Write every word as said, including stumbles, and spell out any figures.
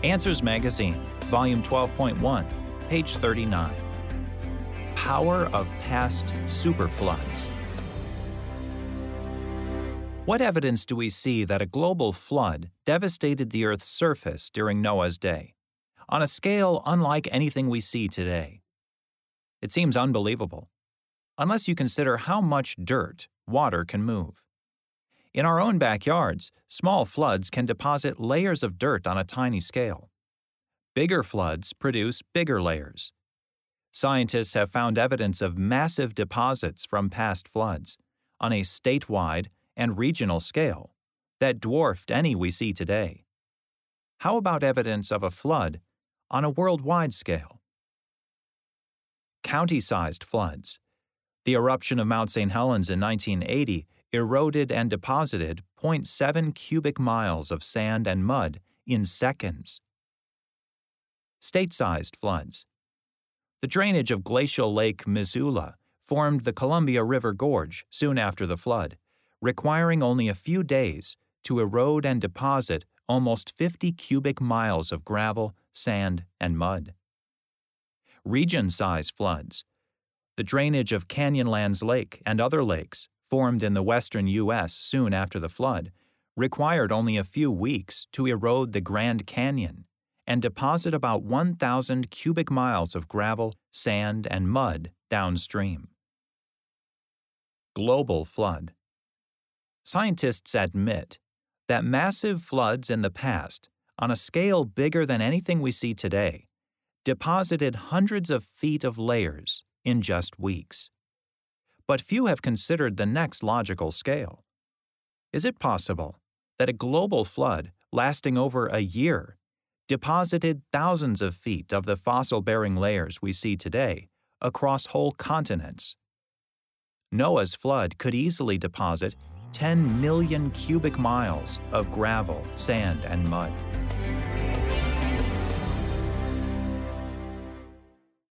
Answers Magazine, Volume twelve point one, page thirty-nine. Power of Past Superfloods. What evidence do we see that a global flood devastated the Earth's surface during Noah's day, on a scale unlike anything we see today? It seems unbelievable, unless you consider how much dirt water can move. In our own backyards, small floods can deposit layers of dirt on a tiny scale. Bigger floods produce bigger layers. Scientists have found evidence of massive deposits from past floods on a statewide and regional scale that dwarfed any we see today. How about evidence of a flood on a worldwide scale? County-sized floods. The eruption of Mount Saint Helens in nineteen eighty eroded and deposited zero point seven cubic miles of sand and mud in seconds. State-sized floods. The drainage of glacial Lake Missoula formed the Columbia River Gorge soon after the flood, requiring only a few days to erode and deposit almost fifty cubic miles of gravel, sand, and mud. Region-size floods. The drainage of Canyonlands Lake and other lakes, formed in the western U S soon after the flood, required only a few weeks to erode the Grand Canyon and deposit about one thousand cubic miles of gravel, sand, and mud downstream. Global flood. Scientists admit that massive floods in the past, on a scale bigger than anything we see today, deposited hundreds of feet of layers in just weeks. But few have considered the next logical scale. Is it possible that a global flood lasting over a year deposited thousands of feet of the fossil-bearing layers we see today across whole continents? Noah's flood could easily deposit ten million cubic miles of gravel, sand, and mud.